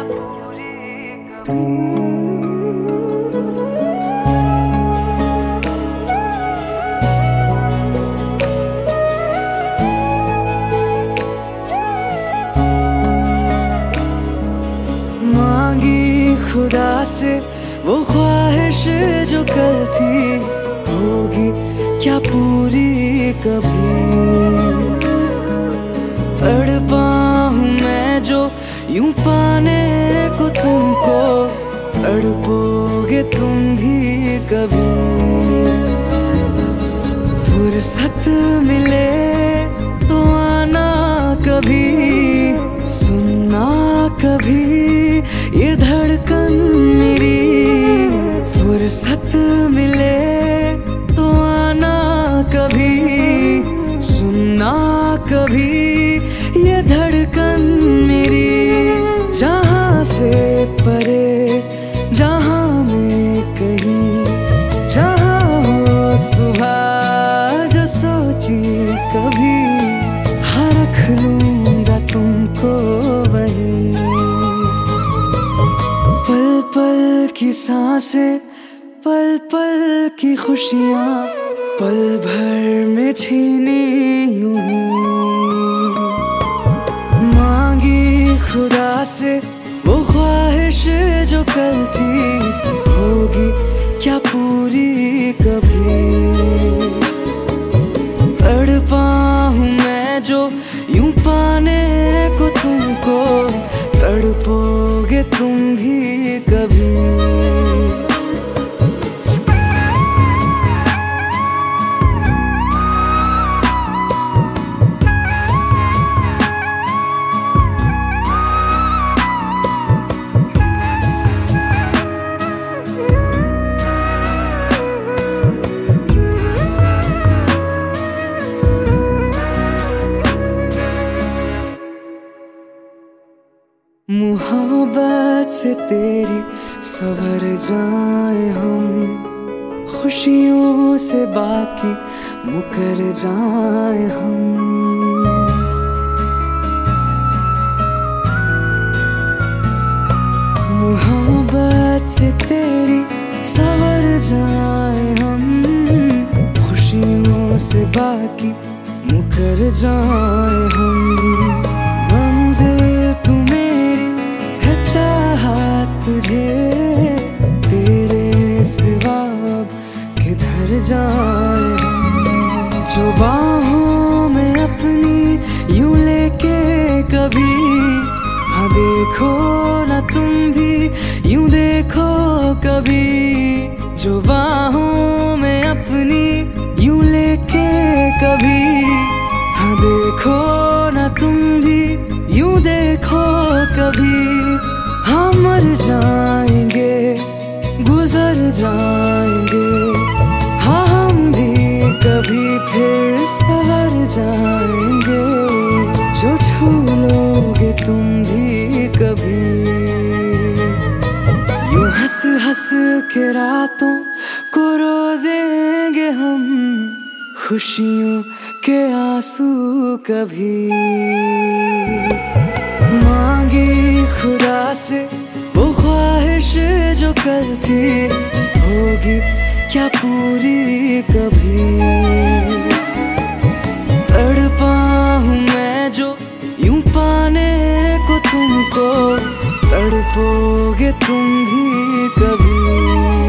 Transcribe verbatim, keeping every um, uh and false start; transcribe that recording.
पूरी कभी। मांगी खुदा से वो ख्वाहिश जो कल थी, होगी क्या पूरी कभी। तड़पा हूँ मैं जो यूं पाने को तुमको, तड़पोगे तुम भी कभी। फुर्सत मिले तो आना कभी, सुनना कभी ये धड़कन मेरी। फुर्सत मिले तो आना कभी, सुनना कभी ये धड़कन मेरी। जहाँ से परे जहाँ में कहीं, जहाँ हो सुबह जो सोची कभी, हाँ रख लूंगा तुमको वहीं। पल पल की सांसें, पल पल की खुशियाँ, पल भर में छीनी यूं ही। मांगी खुदा से वो ख्वाहिश जो कल थी, होगी क्या पूरी कभी। तड़पा हूँ मैं जो यूं पाने को तुमको, तड़पोगे तुम भी कभी। मोहब्बत से तेरी सवर जाए हम, खुशियों से बाकी मुकर जाए हम। मोहब्बत से तेरी सवर जाए हम, खुशियों से बाकी मुकर जाए हम। मंजिल तू मेरी है, चाहत तुझे तेरे सिवा किधर जाए हम। जो बाहों में अपनी यूं लेके कभी, हाँ देखो ना तुम भी यूं देखो कभी। जो बाहों में अपनी यूं लेके कभी, हाँ देखो ना तुम भी यूं देखो कभी। हम मर जाएंगे, गुजर जाएंगे, हाँ हम भी कभी फिर संवर जाएंगे। जो छू लोगे तुम भी कभी। यूं हंस हंस के रातों को रो देंगे हम, खुशियों के आंसू कभी। मांगी खुदा से वो ख्वाहिश जो कल थी, होगी क्या पूरी कभी। तड़पा हूँ मैं जो यूं पाने को तुमको, तड़पोगे तुम भी कभी।